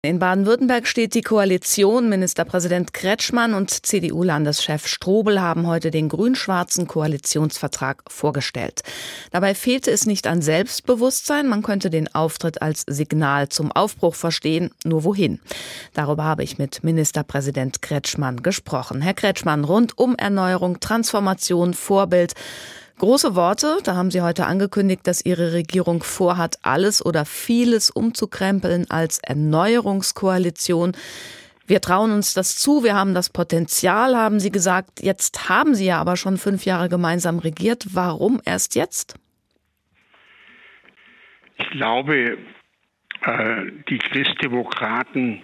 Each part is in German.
In Baden-Württemberg steht die Koalition. Ministerpräsident Kretschmann und CDU-Landeschef Strobel haben heute den grün-schwarzen Koalitionsvertrag vorgestellt. Dabei fehlte es nicht an Selbstbewusstsein. Man könnte den Auftritt als Signal zum Aufbruch verstehen. Nur wohin? Darüber habe ich mit Ministerpräsident Kretschmann gesprochen. Herr Kretschmann, rund um Erneuerung, Transformation, Vorbild. Große Worte, da haben Sie heute angekündigt, dass Ihre Regierung vorhat, alles oder vieles umzukrempeln als Erneuerungskoalition. Wir trauen uns das zu, wir haben das Potenzial, haben Sie gesagt. Jetzt haben Sie ja aber schon 5 Jahre gemeinsam regiert. Warum erst jetzt? Ich glaube, die Christdemokraten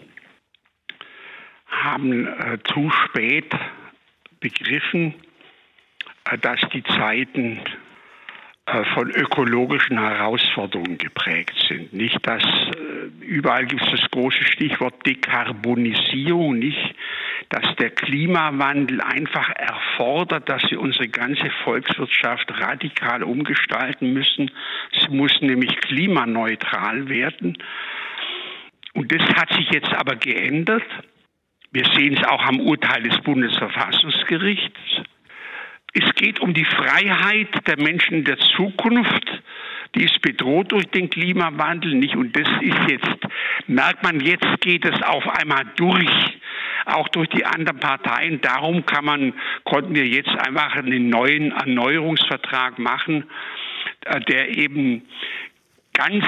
haben zu spät begriffen, dass die Zeiten von ökologischen Herausforderungen geprägt sind. Nicht, dass überall gibt es das große Stichwort Dekarbonisierung, nicht, dass der Klimawandel einfach erfordert, dass wir unsere ganze Volkswirtschaft radikal umgestalten müssen. Es muss nämlich klimaneutral werden. Und das hat sich jetzt aber geändert. Wir sehen es auch am Urteil des Bundesverfassungsgerichts. Es geht um die Freiheit der Menschen der Zukunft. Die ist bedroht durch den Klimawandel nicht. Und das ist jetzt, merkt man, jetzt geht es auf einmal durch, auch durch die anderen Parteien. Darum konnten wir jetzt einfach einen neuen Erneuerungsvertrag machen, der eben ganz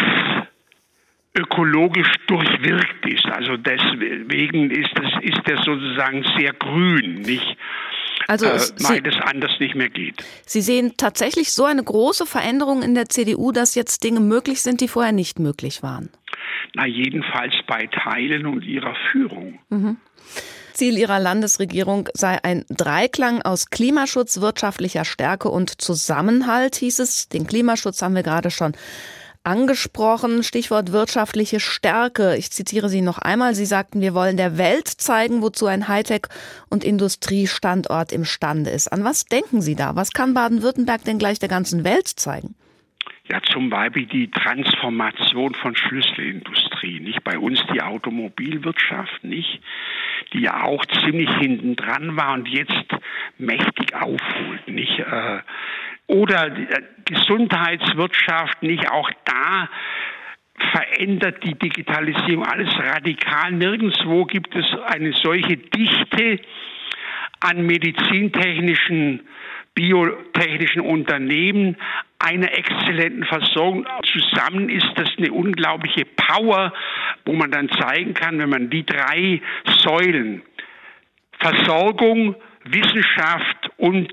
ökologisch durchwirkt ist. Also deswegen ist der sozusagen sehr grün, nicht? Also weil das anders nicht mehr geht. Sie sehen tatsächlich so eine große Veränderung in der CDU, dass jetzt Dinge möglich sind, die vorher nicht möglich waren? Na, jedenfalls bei Teilen und ihrer Führung. Ziel Ihrer Landesregierung sei ein Dreiklang aus Klimaschutz, wirtschaftlicher Stärke und Zusammenhalt, hieß es. Den Klimaschutz haben wir gerade schon angesprochen. Stichwort wirtschaftliche Stärke. Ich zitiere Sie noch einmal. Sie sagten, wir wollen der Welt zeigen, wozu ein Hightech- und Industriestandort imstande ist. An was denken Sie da? Was kann Baden-Württemberg denn gleich der ganzen Welt zeigen? Ja, zum Beispiel die Transformation von Schlüsselindustrie, nicht? Bei uns die Automobilwirtschaft, nicht? Die ja auch ziemlich hinten dran war und jetzt mächtig aufholt, nicht? Oder die Gesundheitswirtschaft, nicht? Auch da verändert die Digitalisierung alles radikal. Nirgendwo gibt es eine solche Dichte an medizintechnischen, biotechnischen Unternehmen, einer exzellenten Versorgung. Zusammen ist das eine unglaubliche Power, wo man dann zeigen kann, wenn man die 3 Säulen, Versorgung, Wissenschaft und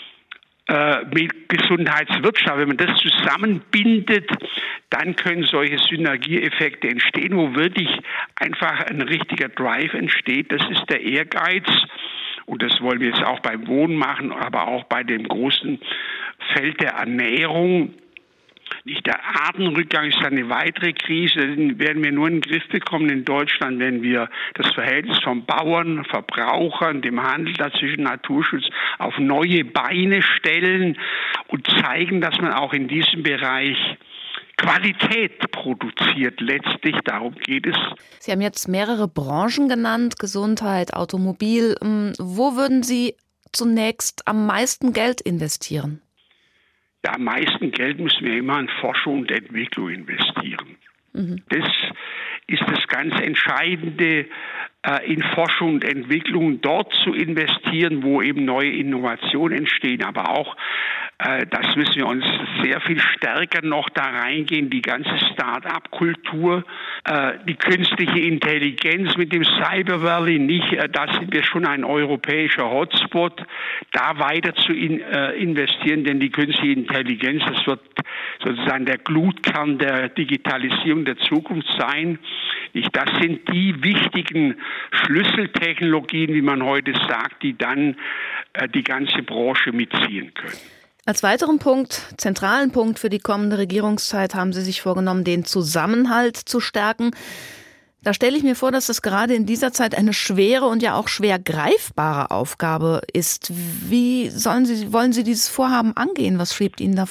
Gesundheitswirtschaft, wenn man das zusammenbindet, dann können solche Synergieeffekte entstehen, wo wirklich einfach ein richtiger Drive entsteht. Das ist der Ehrgeiz. Und das wollen wir jetzt auch beim Wohnen machen, aber auch bei dem großen Feld der Ernährung. Nicht der Artenrückgang ist eine weitere Krise. Den werden wir nur in den Griff bekommen in Deutschland, wenn wir das Verhältnis von Bauern, Verbrauchern, dem Handel dazwischen, Naturschutz auf neue Beine stellen und zeigen, dass man auch in diesem Bereich Qualität produziert letztlich. Darum geht es. Sie haben jetzt mehrere Branchen genannt, Gesundheit, Automobil. Wo würden Sie zunächst am meisten Geld investieren? Ja, am meisten Geld müssen wir immer in Forschung und Entwicklung investieren. Das ist das ganz Entscheidende, in Forschung und Entwicklung dort zu investieren, wo eben neue Innovationen entstehen, aber auch, das müssen wir uns sehr viel stärker noch da reingehen, die ganze Start-up-Kultur, die künstliche Intelligenz mit dem Cyber Valley, nicht, da sind wir schon ein europäischer Hotspot, da weiter zu investieren, denn die künstliche Intelligenz, das wird sozusagen der Glutkern der Digitalisierung der Zukunft sein. Das sind die wichtigen Schlüsseltechnologien, wie man heute sagt, die dann die ganze Branche mitziehen können. Als weiteren Punkt, zentralen Punkt für die kommende Regierungszeit haben Sie sich vorgenommen, den Zusammenhalt zu stärken. Da stelle ich mir vor, dass das gerade in dieser Zeit eine schwere und ja auch schwer greifbare Aufgabe ist. Wie wollen Sie dieses Vorhaben angehen? Was schwebt Ihnen da vor?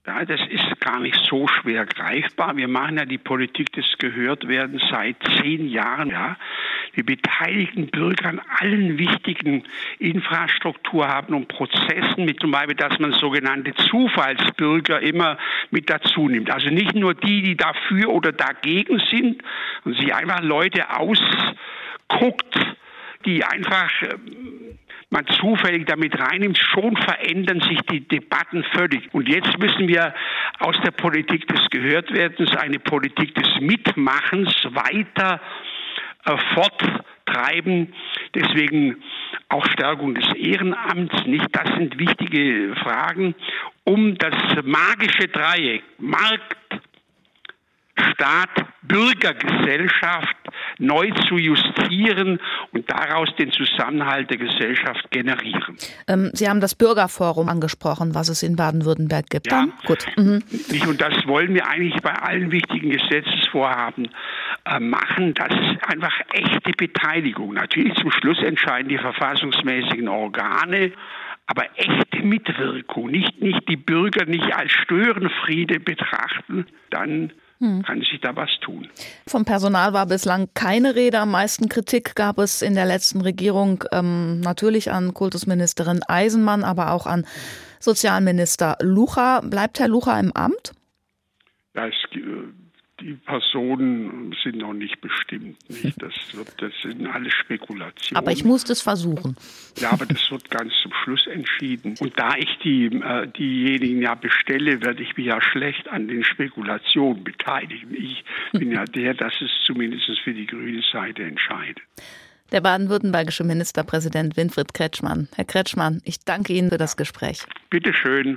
Ja, das ist gar nicht so schwer greifbar. Wir machen ja die Politik des Gehörtwerdens seit 10 Jahren. Ja. Wir beteiligen Bürger an allen wichtigen Infrastrukturhaben und Prozessen, mit zum Beispiel, dass man sogenannte Zufallsbürger immer mit dazu nimmt. Also nicht nur die dafür oder dagegen sind und sich einfach Leute ausguckt, die einfach man zufällig damit reinnimmt, schon verändern sich die Debatten völlig. Und jetzt müssen wir aus der Politik des Gehörtwerdens eine Politik des Mitmachens weiter forttreiben. Deswegen auch Stärkung des Ehrenamts. Nicht, das sind wichtige Fragen, um das magische Dreieck Markt, Staat, Bürgergesellschaft neu zu justieren und daraus den Zusammenhalt der Gesellschaft generieren. Sie haben das Bürgerforum angesprochen, was es in Baden-Württemberg gibt. Ja, gut. Und das wollen wir eigentlich bei allen wichtigen Gesetzesvorhaben machen. Das ist einfach echte Beteiligung. Natürlich zum Schluss entscheiden die verfassungsmäßigen Organe, aber echte Mitwirkung, nicht die Bürger nicht als Störenfriede betrachten, dann kann sich da was tun. Vom Personal war bislang keine Rede. Am meisten Kritik gab es in der letzten Regierung natürlich an Kultusministerin Eisenmann, aber auch an Sozialminister Lucha. Bleibt Herr Lucha im Amt? Ja, die Personen sind noch nicht bestimmt. Nicht? Das sind alles Spekulationen. Aber ich muss das versuchen. Ja, aber das wird ganz zum Schluss entschieden. Und da ich diejenigen ja bestelle, werde ich mich ja schlecht an den Spekulationen beteiligen. Ich bin ja dass es zumindest für die grüne Seite entscheidet. Der baden-württembergische Ministerpräsident Winfried Kretschmann. Herr Kretschmann, ich danke Ihnen für das Gespräch. Bitte schön.